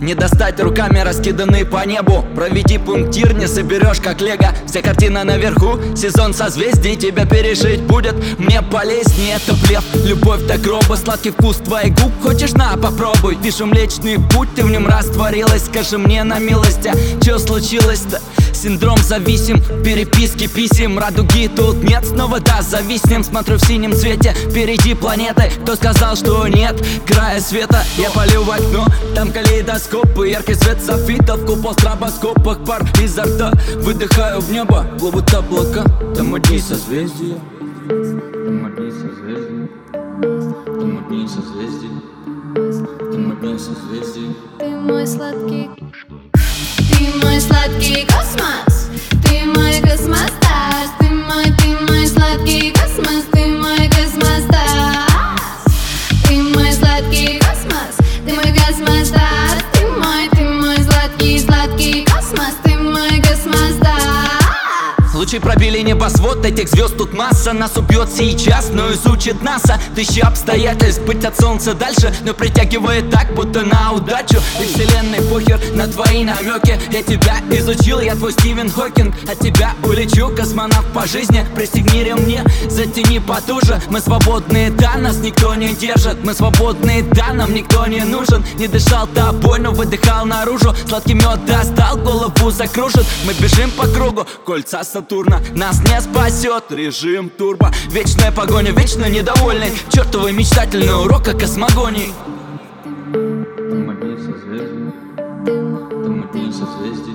Не достать руками, раскиданы по небу. Проведи пунктир, не соберешь как лего. Вся картина наверху, сезон созвездий. Тебя пережить будет мне полезнее. Это блеф, любовь до гроба, сладкий вкус твоих губ. Хочешь, на, попробуй. Пишу Млечный Путь, ты в нем растворилась. Скажи мне на милость, а чё случилось-то? Синдром зависим, переписки писем. Радуги тут нет, снова да, зависнем. Смотрю в синем цвете, впереди планеты. Кто сказал, что нет края света? Я полю в окно, там калейдоскопы. Яркий свет софитов, купол в стробоскопах. Пар изо рта, выдыхаю в небо. Плывут облака, там одни созвездия. Там одни созвездия. Там одни созвездия. Там одни созвездия. Ты мой сладкий, ты мой сладкий космос, ты мой космостас, ты мой сладкий космос, ты мой космостас, ты мой сладкий космос, ты мой космостас, ты мой сладкий космос, ты мой космостас. Лучи пробили небосвод, этих звезд тут масса. Нас убьет сейчас, но изучит НАСА. Тысячи обстоятельств быть от солнца дальше, но притягивает так, будто на удачу. И вселенной похер на твои намеки. Я тебя изучил, я твой Стивен Хокинг. От тебя улечу, космонавт по жизни. Пристегни ремни, затяни потуже. Мы свободные, да, нас никто не держит. Мы свободные, да, нам никто не нужен. Не дышал тобой, но выдыхал наружу. Сладкий мед достал, голову закружит. Мы бежим по кругу, кольца Сатурна. Нас не спасет режим турбо. Вечная погоня, вечно недовольный. Чертовый мечтательный урок о космогонии. Там одни созвездия. Там одни созвездия.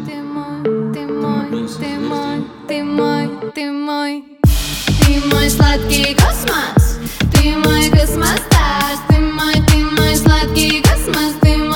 Ты мой сладкий космос, ты мой космостас, ты мой сладкий космос, ты мой